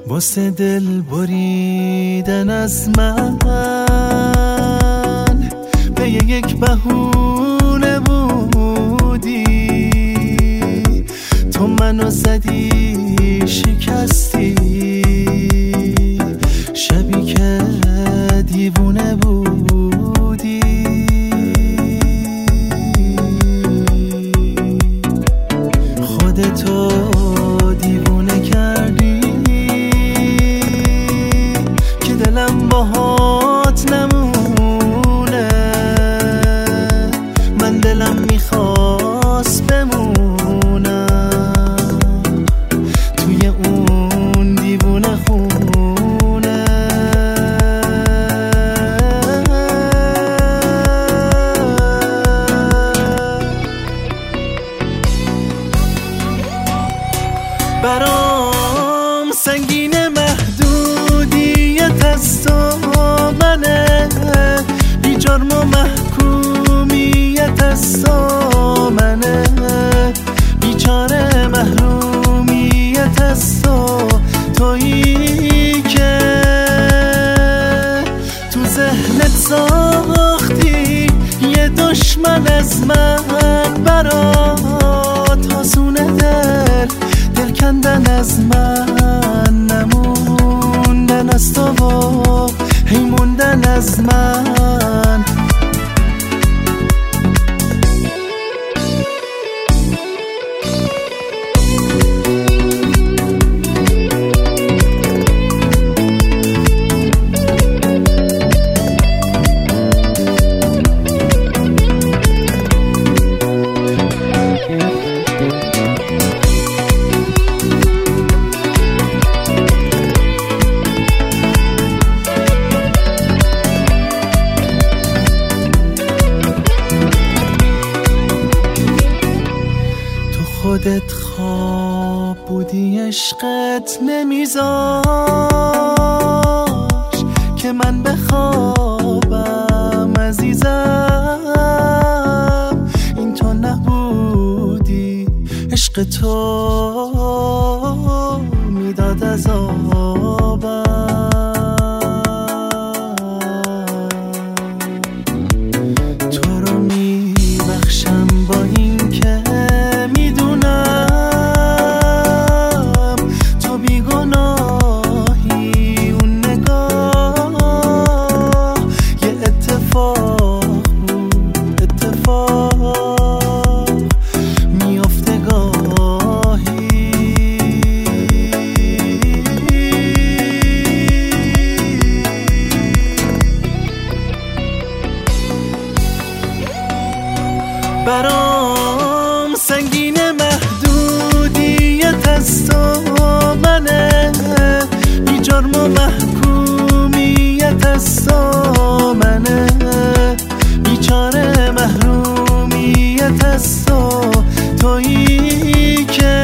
واسه دل بریدن از من به یک بهونه بودی، تو منو زدی شکستی، شبی که دیوونه بودی. خودتو دیوونه کردی که دلم باهات نمونه، من دلم میخواست بمونم توی اون دیوونه خونه. برام سنگین محدودیت از تو منه، بی جرم و محکومیت از تو منه، بیچاره محرومیت از تو، تویی که تو ذهنت ساختی یه دشمن از من، برات آسونه دل کندن از من، نموندن از تو و هی موندن از من. خودت خواب بودی، عشقت نمیذاش که من بخوابم عزیزم، این تو نبودی، عشق تو میداد عذابم. تو رو میبخشم با این که برام سنگین محدودیت از تو منه، بی جرم و محکومیت از تو منه، بیچاره محرومیت از تو، تویی که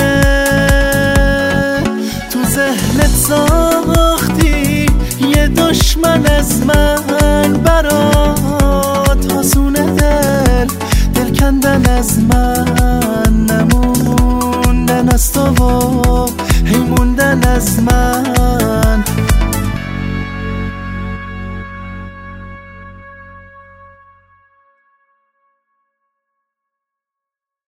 تو ذهنت ساختی یه دشمن از من، برات آسونه دل کندن از من، نموندن از تو